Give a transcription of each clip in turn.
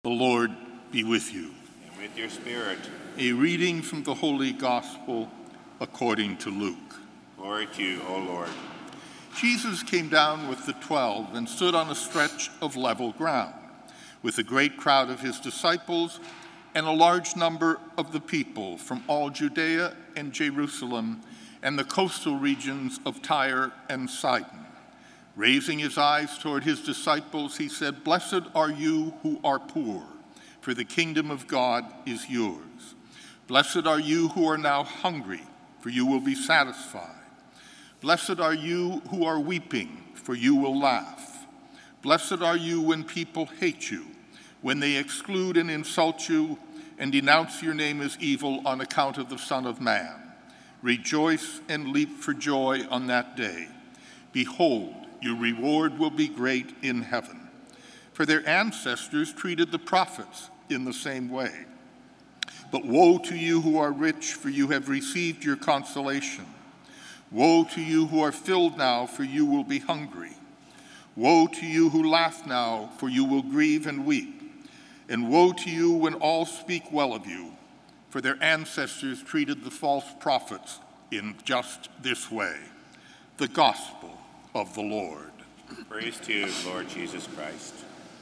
The Lord be with you. And with your spirit. A reading from the Holy Gospel according to Luke. Glory to you, O Lord. Jesus came down with the 12 and stood on a stretch of level ground, with a great crowd of his disciples and a large number of the people from all Judea and Jerusalem and the coastal regions of Tyre and Sidon. Raising his eyes toward his disciples, he said, "Blessed are you who are poor, for the kingdom of God is yours. Blessed are you who are now hungry, for you will be satisfied. Blessed are you who are weeping, for you will laugh. Blessed are you when people hate you, when they exclude and insult you and denounce your name as evil on account of the Son of Man. Rejoice and leap for joy on that day. Behold, your reward will be great in heaven. For their ancestors treated the prophets in the same way. But woe to you who are rich, for you have received your consolation. Woe to you who are filled now, for you will be hungry. Woe to you who laugh now, for you will grieve and weep. And woe to you when all speak well of you, for their ancestors treated the false prophets in just this way." The Gospel of the Lord. Praise to you, Lord Jesus Christ.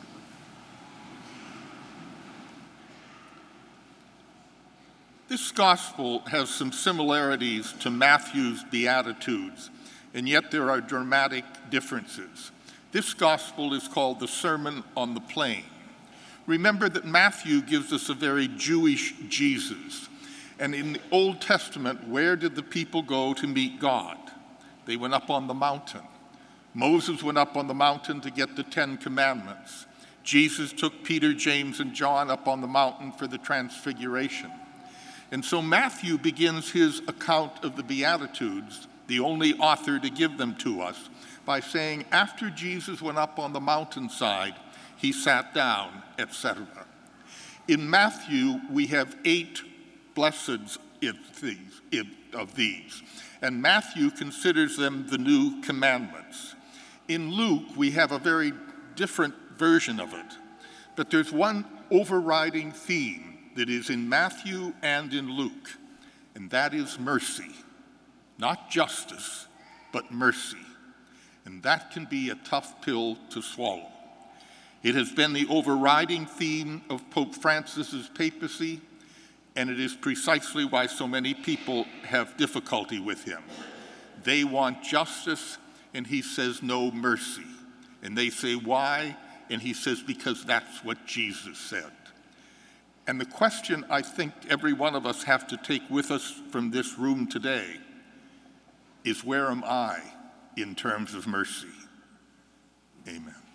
This gospel has some similarities to Matthew's Beatitudes, and yet there are dramatic differences. This gospel is called the Sermon on the Plain. Remember that Matthew gives us a very Jewish Jesus. And in the Old Testament, where did the people go to meet God? They went up on the mountain. Moses went up on the mountain to get the 10 Commandments. Jesus took Peter, James, and John up on the mountain for the Transfiguration. And so Matthew begins his account of the Beatitudes, the only author to give them to us, by saying, after Jesus went up on the mountainside, he sat down, etc. In Matthew, we have 8 blesseds of these, and Matthew considers them the new commandments. In Luke, we have a very different version of it, but there's one overriding theme that is in Matthew and in Luke, and that is mercy. Not justice, but mercy. And that can be a tough pill to swallow. It has been the overriding theme of Pope Francis's papacy, and it is precisely why so many people have difficulty with him. They want justice, and he says no mercy. And they say, why? And he says, because that's what Jesus said. And the question I think every one of us have to take with us from this room today is, where am I in terms of mercy? Amen.